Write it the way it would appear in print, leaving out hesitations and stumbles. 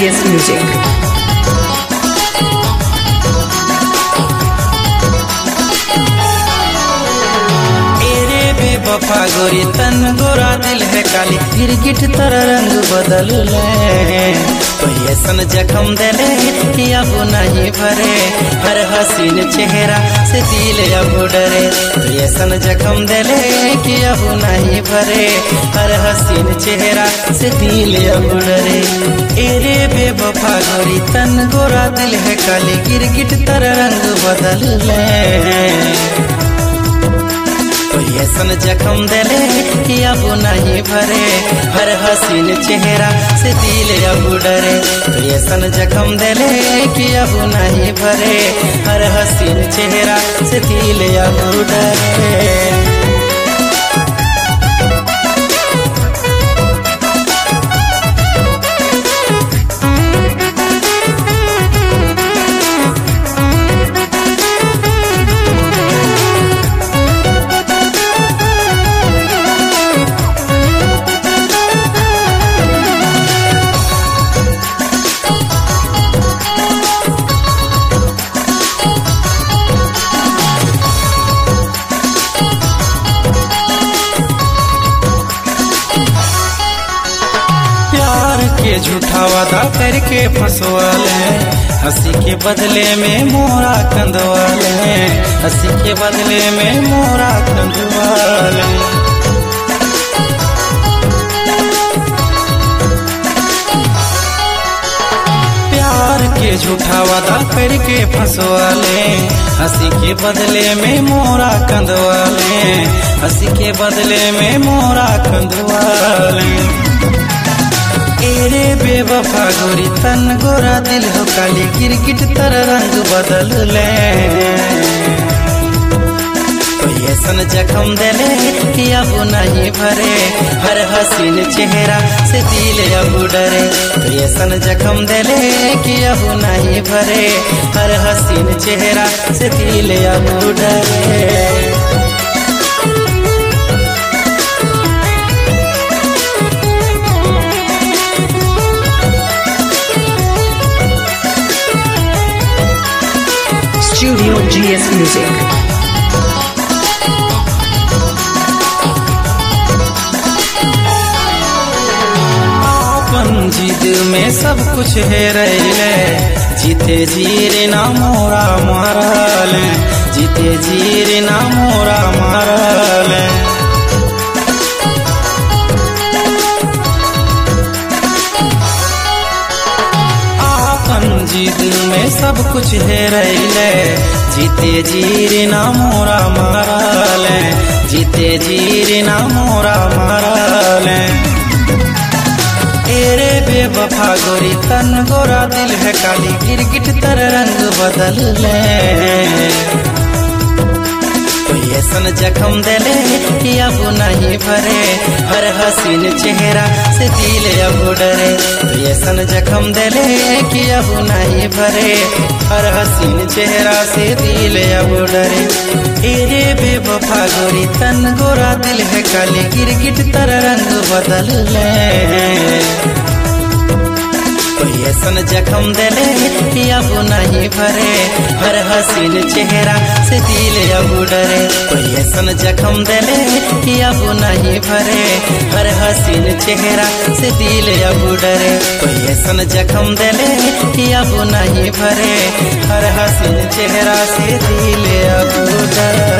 GS Music. वफा गोरी तन गोरा दिल है काली गिरगिट तरह रंग बदल ले तो ऐसन जख्म दिले कि अब नहीं भरे हर हसीन चेहरा से दिल अब डरे तो ऐसन जख्म दिले कि अब नहीं भरे हर हसीन चेहरा से दिल अब डरे एरे बेवफा गोरी तन गोरा दिल है काली गिरगिट तरह रंग बदल ले तो ऐसन जख्म दिले कि अब नहीं भरे हर हसीन चेहरा से दिल अब डरे तो ऐसन जख्म दिले कि अब नहीं भरे हर हसीन चेहरा से दिल अब डरे। के झूठा वादा करके फंसवाले हंसी के बदले में मोरा कंदवाले हंसी के बदले में मोरा कंदवाले प्यार के झूठा वादा करके फंसवाले हंसी के बदले में मोरा कंदवाले हंसी के बदले में मोरा कंदवाले एरे बेवफा गोरी तन गोरा दिल हो काली गिरगिट तरह रंग बदल ले तो ऐसन जख्म दिले कि अब नहीं भरे हर हसीन चेहरा से दिल अब डरे तो ऐसन जख्म दिले कि अब नहीं भरे हर हसीन चेहरा से दिल अब डरे। Studio GS Music. अपन जिद में सब कुछ है रैले जीते जीर ना मोरा मारल जीते जीर ना मोरा मारल जिद में सब कुछ है रैले जीते जीर ना मोरा मारल जीते जीर ना मोरा मारल एरे बेवफा गोरी तन गोरा दिल है काली गिरगिट तरह रंग बदल ले तो ऐसन जख्म दिले कि अब नहीं भरे हर हसीन चेहरा से दिल अब डरे तो ऐसन जख्म दिले कि अब नहीं भरे हर हसीन चेहरा से दिल अब डरे एरे बेवफा गोरी तन गोरा दिल है काली गिरगिट तरह रंग बदल ले तो ऐसन जख्म दिले कि अब नहीं भरे हर हसीन चेहरा से दिल अब डरे तो ऐसन जख्म दिले कि अब नहीं भरे हर हसीन चेहरा से दिल अब डरे तो ऐसन जख्म दिले कि अब नहीं भरे हर हसीन चेहरा से दिल अब डरे।